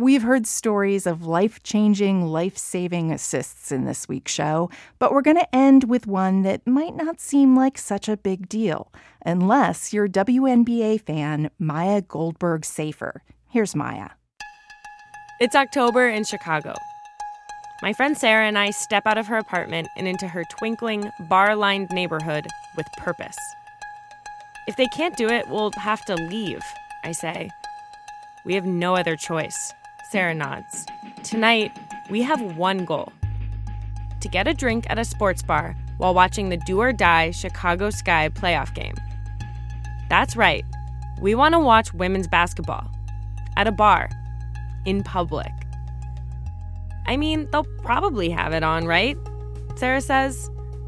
We've heard stories of life-changing, life-saving assists in this week's show, but we're going to end with one that might not seem like such a big deal, unless you're WNBA fan Maya Goldberg-Safer. Here's Maya. It's October in Chicago. My friend Sarah and I step out of her apartment and into her twinkling, bar-lined neighborhood with purpose. If they can't do it, we'll have to leave, I say. We have no other choice, Sarah nods. Tonight, we have one goal: to get a drink at a sports bar while watching the do-or-die Chicago Sky playoff game. That's right. We want to watch women's basketball. At a bar. In public. I mean, they'll probably have it on, right? Sarah says.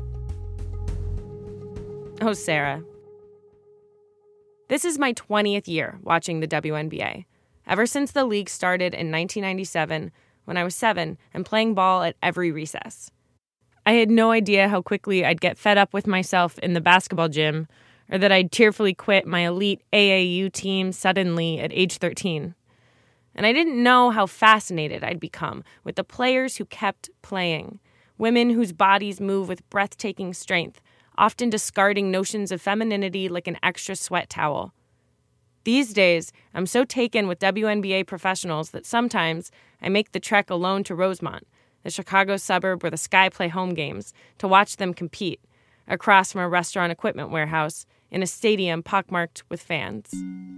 Oh, Sarah. This is my 20th year watching the WNBA. Ever since the league started in 1997, when I was 7, and playing ball at every recess. I had no idea how quickly I'd get fed up with myself in the basketball gym, or that I'd tearfully quit my elite AAU team suddenly at age 13. And I didn't know how fascinated I'd become with the players who kept playing, women whose bodies move with breathtaking strength, often discarding notions of femininity like an extra sweat towel. These days, I'm so taken with WNBA professionals that sometimes I make the trek alone to Rosemont, the Chicago suburb where the Sky play home games, to watch them compete, across from a restaurant equipment warehouse, in a stadium pockmarked with fans.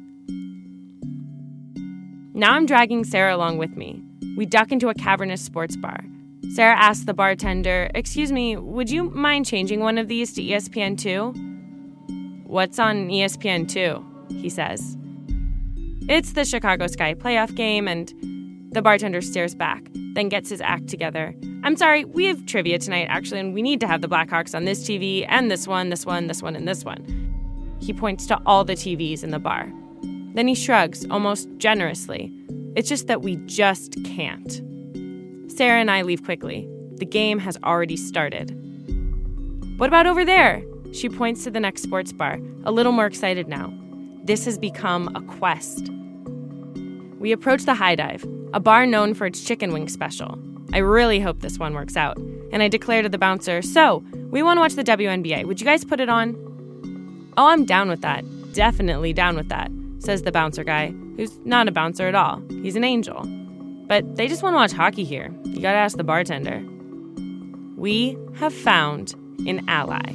Now I'm dragging Sarah along with me. We duck into a cavernous sports bar. Sarah asks the bartender, "Excuse me, would you mind changing one of these to ESPN2? "What's on ESPN2? He says. "It's the Chicago Sky playoff game," and the bartender stares back, then gets his act together. "I'm sorry, we have trivia tonight, actually, and we need to have the Blackhawks on this TV, and this one, this one, this one, and this one." He points to all the TVs in the bar. Then he shrugs, almost generously. It's just that we just can't. Sarah and I leave quickly. The game has already started. "What about over there?" She points to the next sports bar, a little more excited now. This has become a quest. We approach the High Dive, a bar known for its chicken wing special. I really hope this one works out. And I declare to the bouncer, "So, we want to watch the WNBA. Would you guys put it on?" "Oh, I'm down with that. Definitely down with that," says the bouncer guy, who's not a bouncer at all. He's an angel. "But they just want to watch hockey here. You gotta ask the bartender." We have found an ally.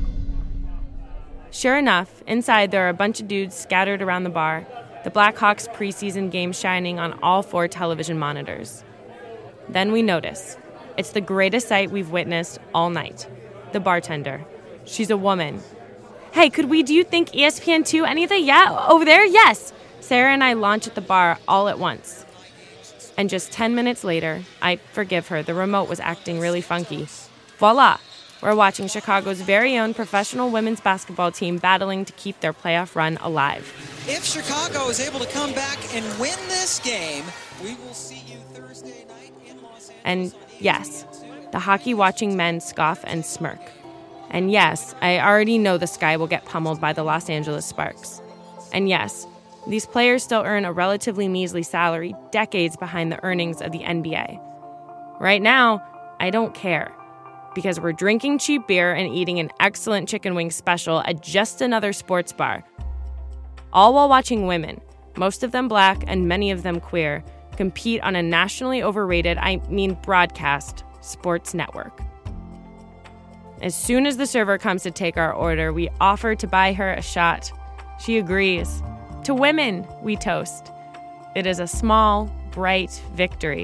Sure enough, inside there are a bunch of dudes scattered around the bar, the Blackhawks preseason game shining on all 4 television monitors. Then we notice. It's the greatest sight we've witnessed all night. The bartender. She's a woman. "Hey, do you think ESPN2 anything? Yeah, over there? Yes!" Sarah and I launch at the bar all at once. And just 10 minutes later, I forgive her, the remote was acting really funky. Voila! We're watching Chicago's very own professional women's basketball team battling to keep their playoff run alive. If Chicago is able to come back and win this game, we will see you Thursday night in Los Angeles. And yes, the hockey-watching men scoff and smirk. And yes, I already know the Sky will get pummeled by the Los Angeles Sparks. And yes, these players still earn a relatively measly salary decades behind the earnings of the NBA. Right now, I don't care. Because we're drinking cheap beer and eating an excellent chicken wing special at just another sports bar. All while watching women, most of them black and many of them queer, compete on a nationally overrated, broadcast, sports network. As soon as the server comes to take our order, we offer to buy her a shot. She agrees. To women, we toast. It is a small, bright victory.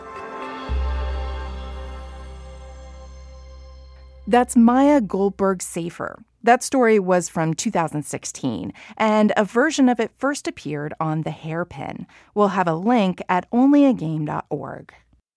That's Maya Goldberg-Safer. That story was from 2016, and a version of it first appeared on The Hairpin. We'll have a link at onlyagame.org.